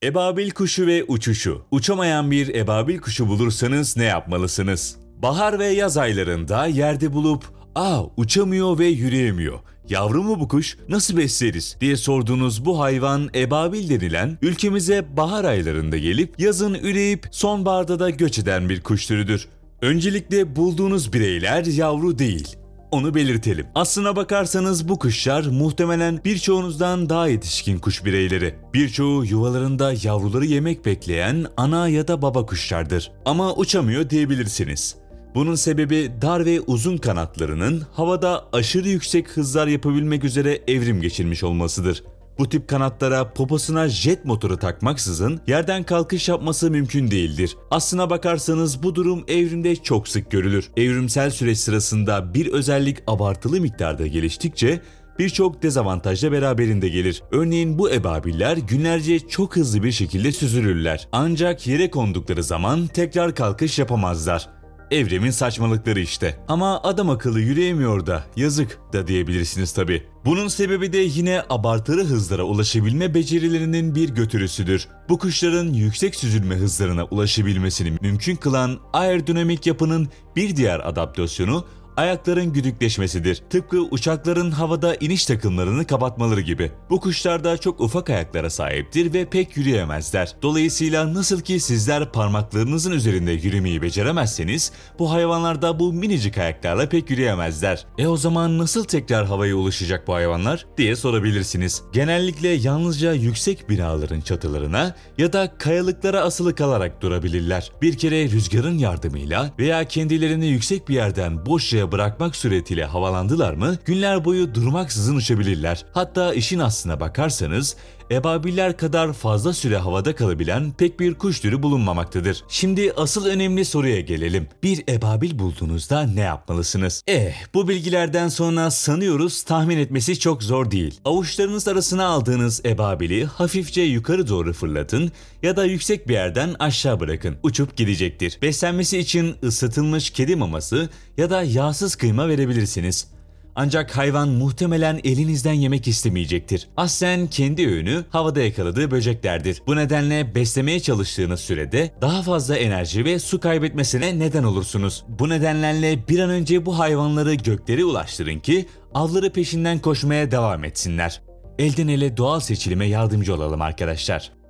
Ebabil kuşu ve uçuşu. Uçamayan bir ebabil kuşu bulursanız ne yapmalısınız? Bahar ve yaz aylarında yerde bulup uçamıyor ve yürüyemiyor. Yavru mu bu kuş? Nasıl besleriz? diye sorduğunuz bu hayvan ebabil denilen ülkemize bahar aylarında gelip yazın üreyip sonbaharda da göç eden bir kuş türüdür. Öncelikle bulduğunuz bireyler yavru değil. Onu belirtelim. Aslına bakarsanız bu kuşlar muhtemelen birçoğunuzdan daha yetişkin kuş bireyleri. Birçoğu yuvalarında yavruları yemek bekleyen ana ya da baba kuşlardır. Ama uçamıyor diyebilirsiniz. Bunun sebebi dar ve uzun kanatlarının havada aşırı yüksek hızlar yapabilmek üzere evrim geçirmiş olmasıdır. Bu tip kanatlara poposuna jet motoru takmaksızın yerden kalkış yapması mümkün değildir. Aslına bakarsanız bu durum evrimde çok sık görülür. Evrimsel süreç sırasında bir özellik abartılı miktarda geliştikçe birçok dezavantaj da beraberinde gelir. Örneğin bu ebabiller günlerce çok hızlı bir şekilde süzülürler. Ancak yere kondukları zaman tekrar kalkış yapamazlar. Evrimin saçmalıkları işte. Ama adam akıllı yürüyemiyor da yazık da diyebilirsiniz tabi. Bunun sebebi de yine abartılı hızlara ulaşabilme becerilerinin bir götürüsüdür. Bu kuşların yüksek süzülme hızlarına ulaşabilmesini mümkün kılan aerodinamik yapının bir diğer adaptasyonu ayakların güdükleşmesidir. Tıpkı uçakların havada iniş takımlarını kapatmaları gibi. Bu kuşlar da çok ufak ayaklara sahiptir ve pek yürüyemezler. Dolayısıyla nasıl ki sizler parmaklarınızın üzerinde yürümeyi beceremezseniz, bu hayvanlar da bu minicik ayaklarla pek yürüyemezler. O zaman nasıl tekrar havaya ulaşacak bu hayvanlar diye sorabilirsiniz. Genellikle yalnızca yüksek binaların çatılarına ya da kayalıklara asılı kalarak durabilirler. Bir kere rüzgarın yardımıyla veya kendilerini yüksek bir yerden boş bırakmak suretiyle havalandılar mı günler boyu durmaksızın uçabilirler. Hatta işin aslına bakarsanız ebabiller kadar fazla süre havada kalabilen pek bir kuş türü bulunmamaktadır. Şimdi asıl önemli soruya gelelim. Bir ebabil bulduğunuzda ne yapmalısınız? Bu bilgilerden sonra sanıyoruz tahmin etmesi çok zor değil. Avuçlarınız arasına aldığınız ebabili hafifçe yukarı doğru fırlatın ya da yüksek bir yerden aşağı bırakın. Uçup gidecektir. Beslenmesi için ısıtılmış kedi maması ya da yağsız kıyma verebilirsiniz. Ancak hayvan muhtemelen elinizden yemek istemeyecektir. Aslen kendi öğünü havada yakaladığı böceklerdir. Bu nedenle beslemeye çalıştığınız sürede daha fazla enerji ve su kaybetmesine neden olursunuz. Bu nedenlerle bir an önce bu hayvanları göklere ulaştırın ki avları peşinden koşmaya devam etsinler. Elden ele doğal seçilime yardımcı olalım arkadaşlar.